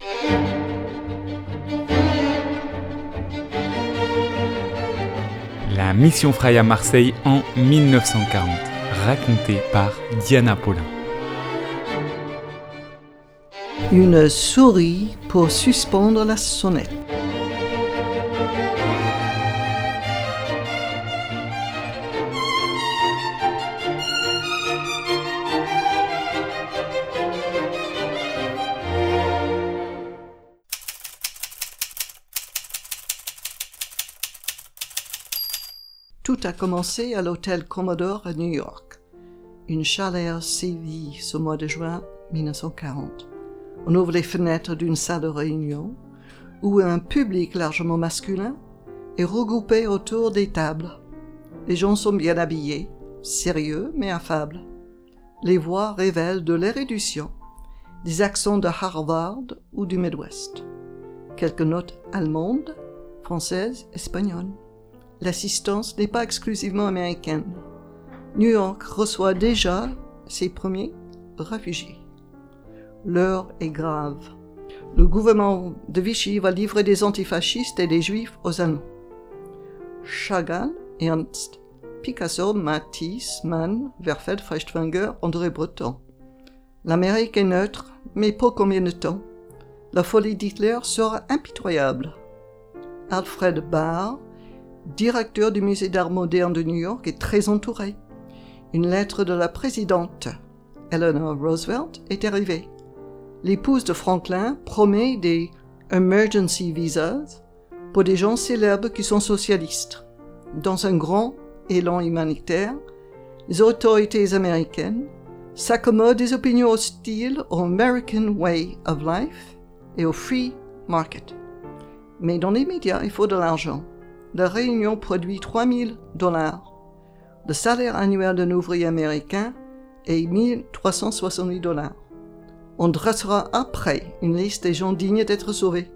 La mission Frey à Marseille en 1940, racontée par Diana Paulin. Une souris pour suspendre la sonnette. Tout a commencé à l'hôtel Commodore à New York. Une chaleur sévit ce mois de juin 1940. On ouvre les fenêtres d'une salle de réunion où un public largement masculin est regroupé autour des tables. Les gens sont bien habillés, sérieux mais affables. Les voix révèlent de l'érudition, des accents de Harvard ou du Midwest. Quelques notes allemandes, françaises, espagnoles. L'assistance n'est pas exclusivement américaine. New York reçoit déjà ses premiers réfugiés. L'heure est grave. Le gouvernement de Vichy va livrer des antifascistes et des juifs aux Allemands. Chagall, Ernst, Picasso, Matisse, Mann, Werfeld, Feuchtwanger, André Breton. L'Amérique est neutre, mais pour combien de temps? La folie d'Hitler sera impitoyable. Alfred Barr, directeur du musée d'art moderne de New York, est très entouré. Une lettre de la présidente Eleanor Roosevelt est arrivée. L'épouse de Franklin promet des emergency visas pour des gens célèbres qui sont socialistes. Dans un grand élan humanitaire, les autorités américaines s'accommodent des opinions hostiles au American Way of Life et au Free Market. Mais dans les médias, il faut de l'argent. La réunion produit $3 000. Le salaire annuel d'un ouvrier américain est $1 370. On dressera après une liste des gens dignes d'être sauvés.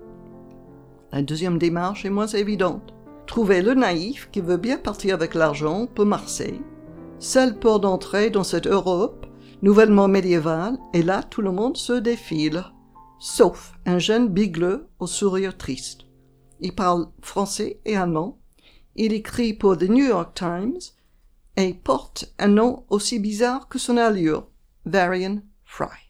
La deuxième démarche est moins évidente. Trouver le naïf qui veut bien partir avec l'argent pour Marseille, seule porte d'entrée dans cette Europe nouvellement médiévale, et là tout le monde se défile, sauf un jeune bigleux au sourire triste. Il parle français et allemand, il écrit pour The New York Times et porte un nom aussi bizarre que son allure, Varian Fry.